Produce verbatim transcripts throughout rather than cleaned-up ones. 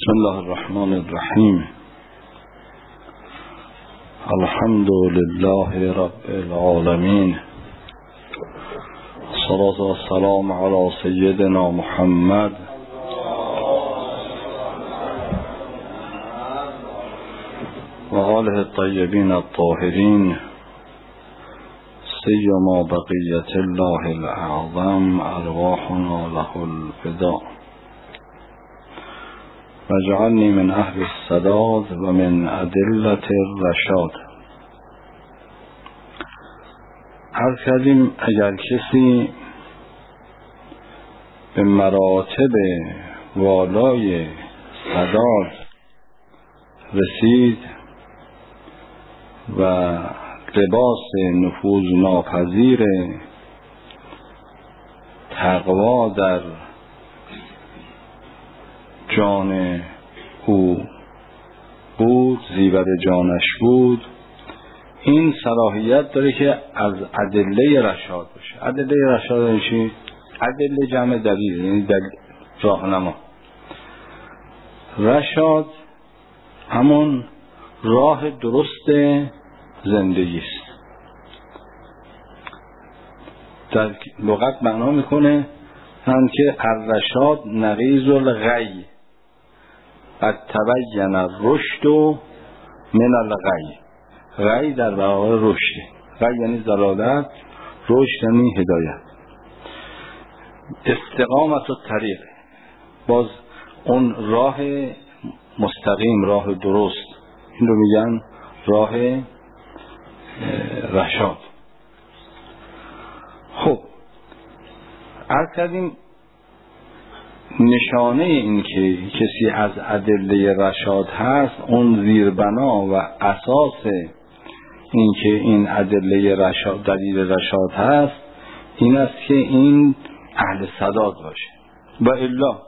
بسم الله الرحمن الرحیم. الحمد لله رب العالمین، الصلاة والسلام علی سیدنا محمد و آله الطیبین الطاهرین، سیما بقیت الله الاعظم، ارواحنا له الفداء، واجعلنی من اهل السداد و من ادلة الرشاد. هر کردیم اگر کسی به مراتب والای سداد رسید و لباس نفوذ ناپذیر تقوا در جان او بود، زیور جانش بود، این صلاحیت داره که از ادله رشاد باشه. ادله رشاد یعنی چی؟ ادله جمع دلیل، یعنی دلیل راهنما. رشاد همون راه درست زندگی است. در لغت معنا میکنه هم که الرشاد نقیض الغی، قد تبین الرشد من الغی. غی در واقع رشد، غی یعنی ضلالت، رشد یعنی هدایت. استقامت الطریق، باز اون راه مستقیم، راه درست، این رو میگن راه رشاد. خب عرض کردیم نشانه این که کسی از ادله رشاد هست، اون زیربنا و اساس این که این ادله رشاد، دلیل رشاد هست، این است که این اهل سداد باشه. و الا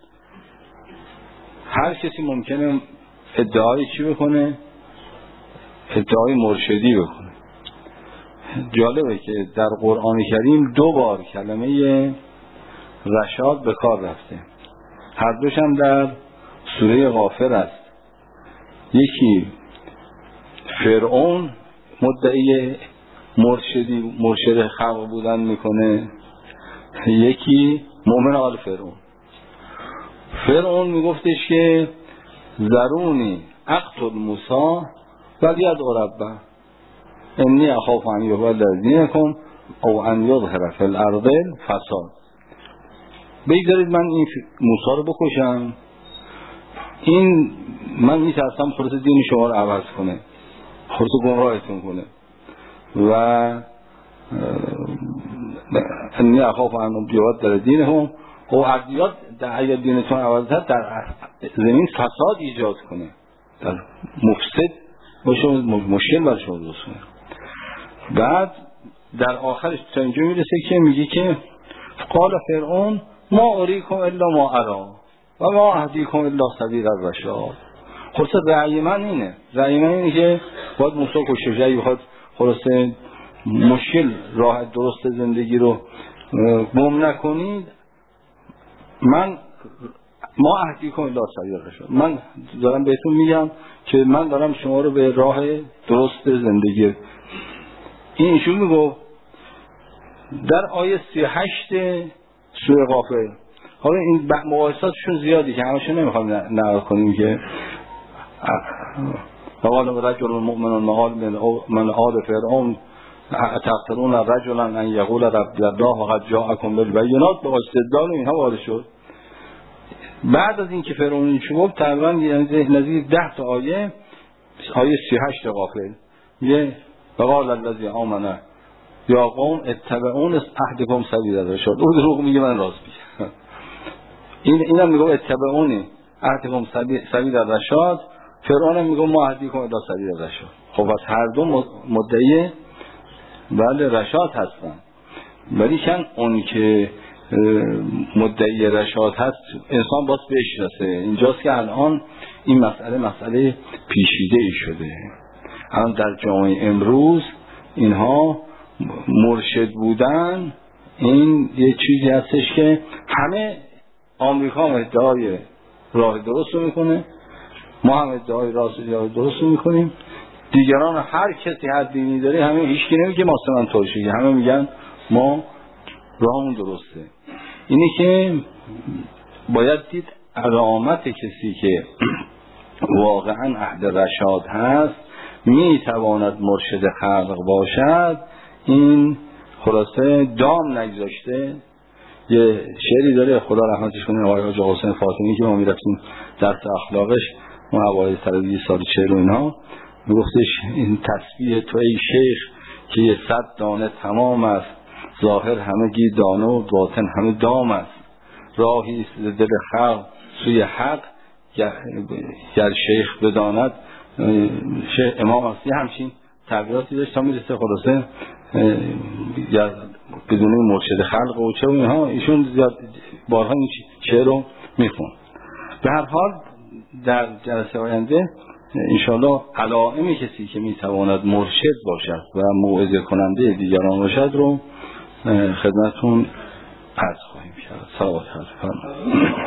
هر کسی ممکنه ادعای چی بکنه؟ ادعای مرشدی بکنه. جالبه که در قرآن کریم دو بار کلمه رشاد به کار رفته، هر دوش هم در سوره غافر است. یکی فرعون مدعی مرشدی مرشد خلق بودن میکنه، یکی مؤمن آل فرعون. فرعون میگفتش که ذرونی اقتل موسی ولی ادعو ربه انی اخاف ان یضل دینکم او ان یظهر فی الارض فساد. بگذارید من این موسی رو بکشم، این من میترسم خودت دین شما رو عوض کنه، خودت گمراهتون کنه و انی اخاف ان یضل دینهم او اردیات در اگر دینتون عوض کرد در زمین فساد ایجاد کنه، در مفسد باشه، مشکل برای شما درست کنه. بعد در آخرش تا اینجا میرسه که میگه که قال فرعون ما اریکم الا ما ارا و ما اهدیکم الا سبیل الرشاد. خلاصه رأی من اینه، رأی من اینه که باید موسی کشه، اگه بخواد خلاصه مشکل راه درست زندگی رو گم نکنید، من ما اهدیکم الا سبیل الرشاد، من دارم بهتون میگم که من دارم شما رو به راه درست زندگی. این ایشون میگو در آیه سی و هشت سوره غافر. حالا این مقایساتشون زیادی که همشون نمیخوام نقل کنیم که مقال رجل مؤمن مقال من آل فرعون تقتلون رجلا ان یقول ربی الله وقد جاءکم بالبینات، با استدلال اینها وارد شد. بعد از اینکه فرعون این چه گفت تقریبا نزدیک ده تا آیه، آیه سی و هشت غافر یه وقال الذی آمن یا قوم اتبعون اهدکم سبیل الرشاد. اون دروغ میگه من راست میگم. این اینم میگه اتبعونی اهدکم سبیل الرشاد، فرعون هم میگه ما اهدیکم الی سبیل الرشاد. خب از هر دو مدعی بله رشاد هستن، ولی کن اون که مدعی رشاد هست انسان باید بشناسه. اینجاست که الان این مسئله مسئله پیچیده ای شده. الان در جامعه امروز اینها مرشد بودن این یه چیزی هستش که همه آمریکا هم ادعای راه درست رو میکنه، ما هم ادعای راست ادعای درست رو میکنیم. دیگران هر کسی هر دینی داره همه هیچکی نمیگه ما اصلا توشی، همه میگن ما راهمون درسته. اینی که باید دید علامت کسی که واقعا اهل رشاد هست میتواند مرشد خلق باشد. این خلاصه دام نگذاشته. یه شعری داره خدا رحمتش کنه آقای حاج حسین فاطمی که ما میرفتیم درس اخلاقش، ما اوایل سال سال چهل و اینها، میگفتش این تسبیح تو ای شیخ که یه صد دانه تمام است، ظاهر همگی دانه و باطن همه دام است، راهی است دل خلق سوی حق گر شیخ بداند. شیخ امام هستی همچین تغییراتی داشت تا میرسه خلاصه یا بدون مرشد خلق و چه و اینها. ایشون زیاد بارها این شعر رو میخون. به هر حال در جلسه آینده انشاءالله علائم کسی که میتواند مرشد باشد و موعظه کننده دیگران باشد رو خدمتون عرض خواهیم کرد. صلوات علیه